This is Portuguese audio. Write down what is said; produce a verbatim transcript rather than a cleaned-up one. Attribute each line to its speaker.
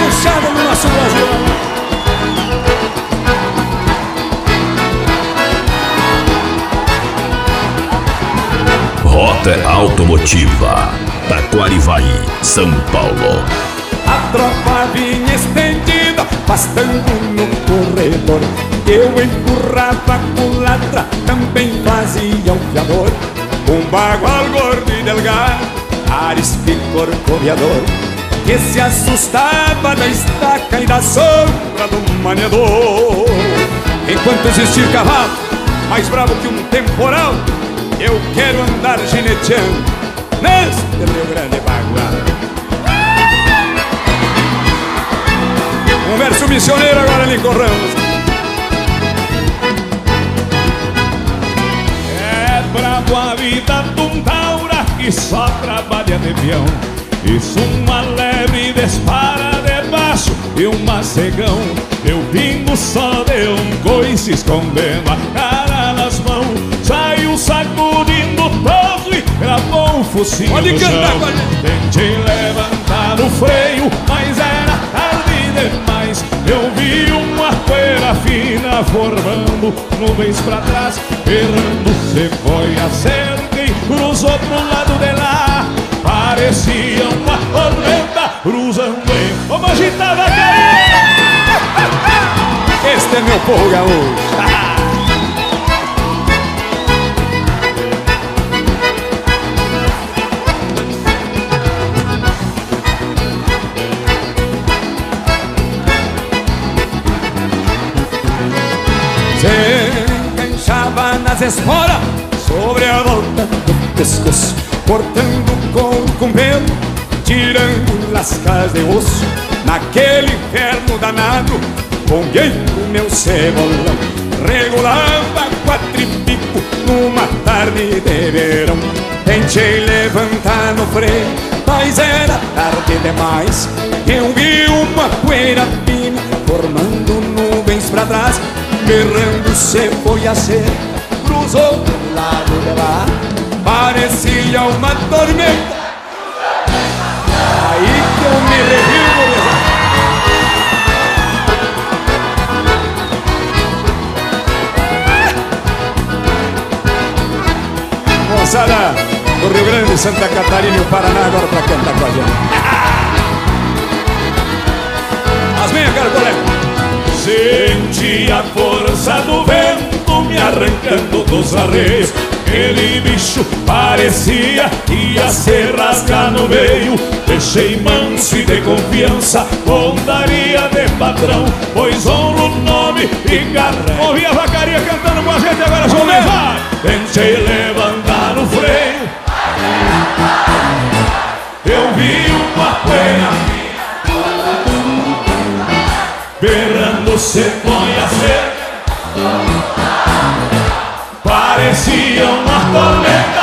Speaker 1: puxada no nosso Brasil.
Speaker 2: Rota Automotiva, Taquarivaí, São Paulo.
Speaker 1: A tropa vinha estendida, pastando no corredor. Eu empurrava a culatra, também fazia o fiador. Um bagual gordo e delgado, arisco corcoviador, que se assustava da estaca e da sombra do maniador. Enquanto existir cavalo mais bravo que um temporal, eu quero andar gineteando neste Rio Grande bagual. Um verso missioneiro agora, Lincoln Ramos. É brabo a vida de um taura que só trabalha de peão. Isso uma lebre dispara debaixo e um macegão. Eu pingo só de um coice escondendo a cara nas mãos. Saiu sacudindo todo e gravou o focinho Pode
Speaker 2: no
Speaker 1: cantar,
Speaker 2: chão.
Speaker 1: pode.
Speaker 2: Tentei levantar o freio, mas era tarde demais. Eu vi uma poeira fina formando nuvens pra trás. Errando, se foi acerta e cruzou pro lado de lá. Parecia uma tormenta cruzando em... Vamos agitar, vai cair!
Speaker 1: Este é meu povo gaúcho. Se enganchava nas esporas sobre a volta do pescoço, cortando o couro com pelo, tirando lascas de osso. Naquele inferno danado, ponguei o meu cebolão, regulava quatro e pico numa tarde de verão. Tentei levantar no freio, mas era tarde demais. Eu vi uma poeira fina formando nuvens pra trás. Berrando, se foi a ser, cruzou do lado de lá. Parecia uma tormenta. Aí que eu me revivo, moçada do Rio Grande, Santa Catarina e o Paraná agora pra cantar com a gente. As minhas, cara, colega.
Speaker 2: Senti a força do vento me arrancando dos arreios. Aquele bicho parecia que ia se rasgar no meio. Deixei manso e de confiança, pontaria de patrão, pois honro o nome e carrego.
Speaker 1: Ouvi a vacaria cantando com a gente agora,
Speaker 2: Vamos
Speaker 1: João.
Speaker 2: levar! Tentei levantar o freio, eu vi uma poeira berrando, se foi a ser, parecia uma tormenta.